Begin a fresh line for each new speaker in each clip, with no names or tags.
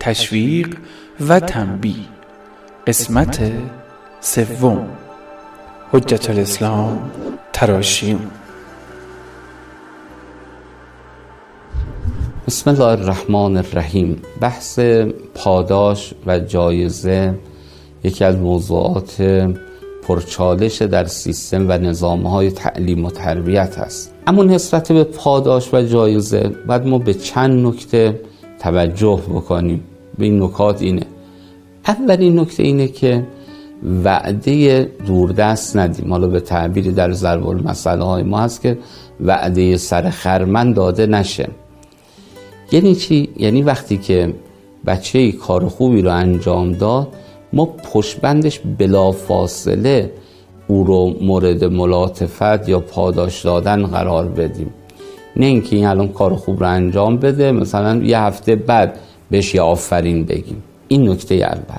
تشویق و تنبیه. قسمت سوم. حجت الاسلام تراشیون.
بسم الله الرحمن الرحیم. بحث پاداش و جایزه یکی از موضوعات پرچالش در سیستم و نظام‌های تعلیم و تربیت است. اما نسبت به پاداش و جایزه باید ما به چند نکته توجه بکنیم. به این نکات اینه: اولین نکته اینه که وعده دوردست ندیم. حالا به تعبیری در ضرب المثل های ما هست که وعده سر خرمن داده نشه. یعنی چی؟ یعنی وقتی که بچه‌ای کار خوبی رو انجام داد، ما پشتبندش بلافاصله او رو مورد ملاطفت یا پاداش دادن قرار بدیم. نه اینکه این الان کار خوب رو انجام بده، مثلا یه هفته بعد بهش یه آفرین بگیم. این نکته اول.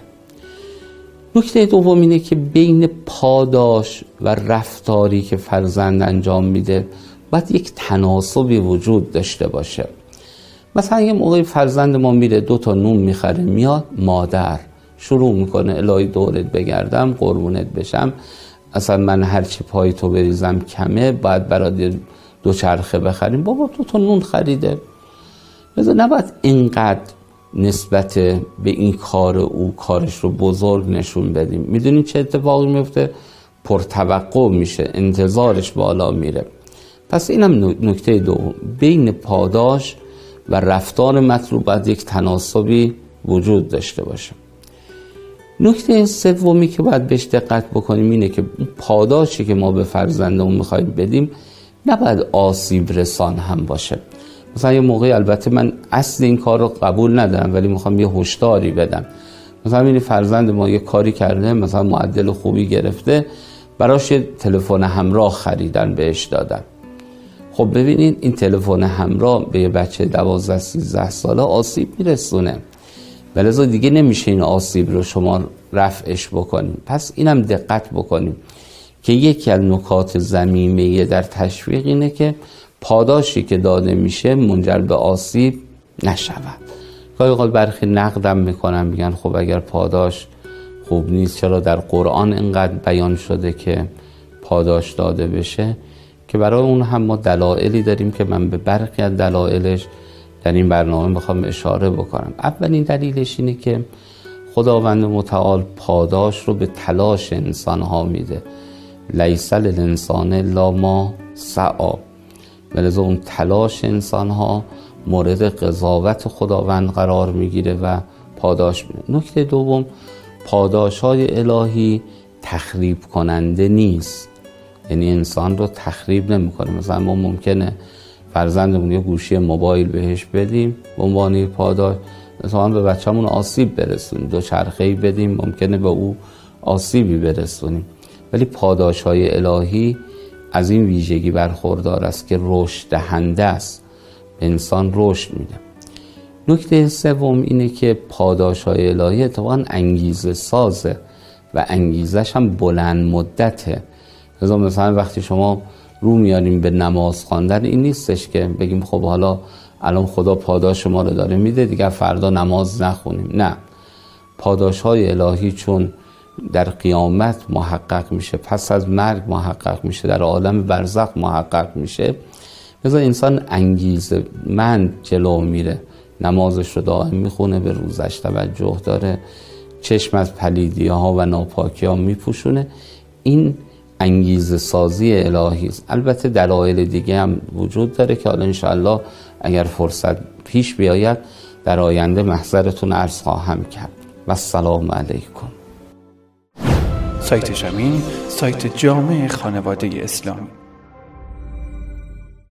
نکته دوم اینه که بین پاداش و رفتاری که فرزند انجام میده باید یک تناسبی وجود داشته باشه. مثلا یه موقعی فرزند ما میره 2 نون میخره، میاد مادر شروع میکنه: الهی دورت بگردم، قربونت بشم، اصلا من هرچی پای تو بریزم کمه، باید برات 2 چرخه بخریم. بابا 2 نون خریده. لذا نباید اینقدر نسبت به این کار او کارش رو بزرگ نشون بدیم. میدونین چه اتفاقی میفته؟ پرتوقع میشه، انتظارش بالا میره. پس اینم نکته دوم. بین پاداش و رفتار مطلوب باید یک تناسبی وجود داشته باشه. نکته سومی که باید بهش دقت بکنیم اینه که پاداشی که ما به فرزندمون میخوایم بدیم نباید آسیب رسان هم باشه. مثلا یه موقعی، البته من اصل این کار رو قبول ندارم، ولی میخوام یه هشداری بدم. مثلا این فرزند ما یه کاری کرده، مثلا معدل خوبی گرفته، براش یه تلفن همراه خریدن، بهش دادن. خب ببینین این تلفن همراه به یه بچه 12-13 ساله آسیب میرسونه، ولذا دیگه نمیشه این آسیب رو شما رفعش بکنیم. پس اینم دقت بکنیم که یکی از نکات ضمیمه در تشویق اینه که پاداشی که داده میشه منجر به آسیب نشود. گاهی اوقات برخی نقدم میکنن، میگن خب اگر پاداش خوب نیست چرا در قرآن اینقدر بیان شده که پاداش داده بشه؟ که برای اون هم ما دلایلی داریم که من به برخی از دلایلش در این برنامه میخوام اشاره بکنم. اولین دلیلش اینه که خداوند متعال پاداش رو به تلاش انسان ها میده. لیس للانسان الا ما سعی. ولذا اون تلاش انسان ها مورد قضاوت خداوند قرار میگیره و پاداش میده. نکته دوم، پاداش های الهی تخریب کننده نیست. یعنی انسان رو تخریب نمیکنه. مثلا ما ممکنه فرزندمون یه گوشی موبایل بهش بدیم به عنوان پاداش، مثلا به بچه‌مون آسیب برسونیم. 2 چرخه‌ای بدیم، ممکنه به او آسیبی برسونیم. ولی پاداش‌های الهی از این ویژگی برخوردار است که رشد دهنده است، به انسان رشد میده. نکته سوم اینه که پاداش‌های الهی اتفاقاً انگیزه سازه و انگیزش هم بلند مدته. مثلا وقتی شما رو میاریم به نماز خواندن، این نیستش که بگیم خب حالا الان خدا پاداش ما رو داره میده دیگه فردا نماز نخونیم. نه، پاداش‌های الهی چون در قیامت محقق میشه، پس از مرگ محقق میشه، در عالم برزخ محقق میشه، مثلا انسان انگیزه من جلو میره، نمازش رو دائم میخونه، به روزش توجه داره، چشم از پلیدی ها و ناپاکی ها میپوشونه. این انگیزه سازی الهی است. البته دلایل دیگه هم وجود داره که حالا انشاءالله اگر فرصت پیش بیاید در آینده محضرتون عرض خواهم کرد. و السلام علیکم.
سایت جمعی، سایت جامع خانواده اسلامی.